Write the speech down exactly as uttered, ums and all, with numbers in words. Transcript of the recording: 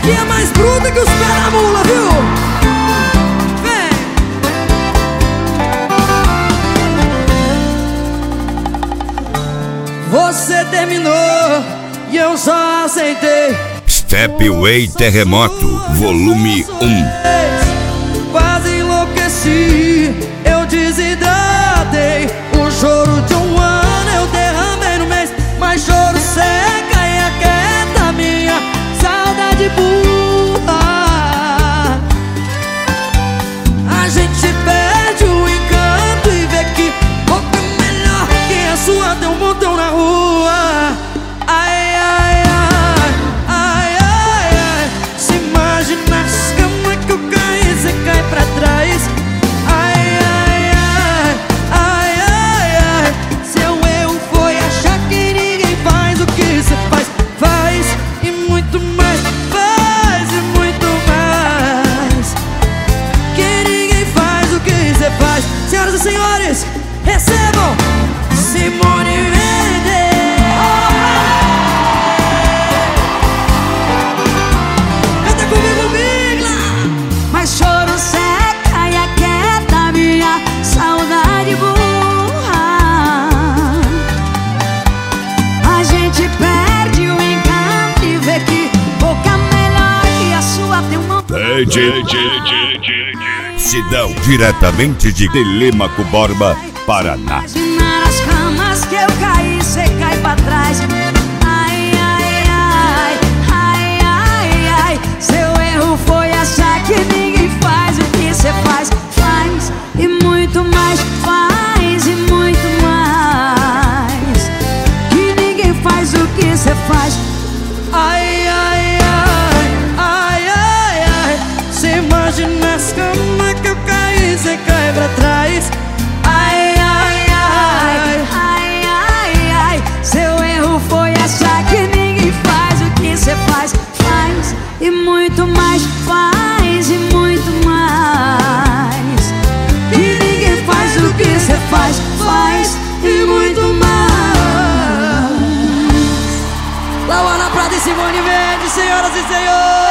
aqui é mais bruta que os pés da mula, viu? Vem! Você terminou e eu só aceitei. Stepway Terremoto, volume um. Quase enlouqueci, eu desidratei. O choro de um ano eu derramei no mês. Mas choro seca e aquieta minha saudade burra. A gente perde o encanto e vê que boca melhor que a sua tem um montão na rua. Ai, ai, ai, ai, ai, ai. Se imagina as camas que eu caí, você cai pra trás. Ai, ai, ai, ai, ai, ai. Seu erro foi achar que ninguém faz o que você faz. Faz e muito mais, faz e muito mais. Que ninguém faz o que você faz. Senhoras e senhores, recebam Simone Mendes. Canta comigo, Migla. Mas choro seca e aquieta minha saudade burra. A gente perde o encanto e vê que boca melhor que a sua tem um montão. Sidão, diretamente de Telêmaco Borba, Paraná. Imaginar as camas que eu caí, cê cai pra trás. Ai, ai, ai, ai, ai, ai. Seu erro foi achar que ninguém faz o que cê faz. Faz e muito mais, faz e muito mais. Que ninguém faz o que cê faz. Ai, ai, ai, ai, ai, ai. Cê imagina as camas que eu caí, cê cai pra trás. Ai, ai, ai, Ai, ai, ai. Seu erro foi achar que ninguém faz o que cê faz. Faz e muito mais, faz e muito mais. Que ninguém faz o que cê faz. Faz e muito mais. Lauana Prata e Simone Mendes, senhoras e senhores.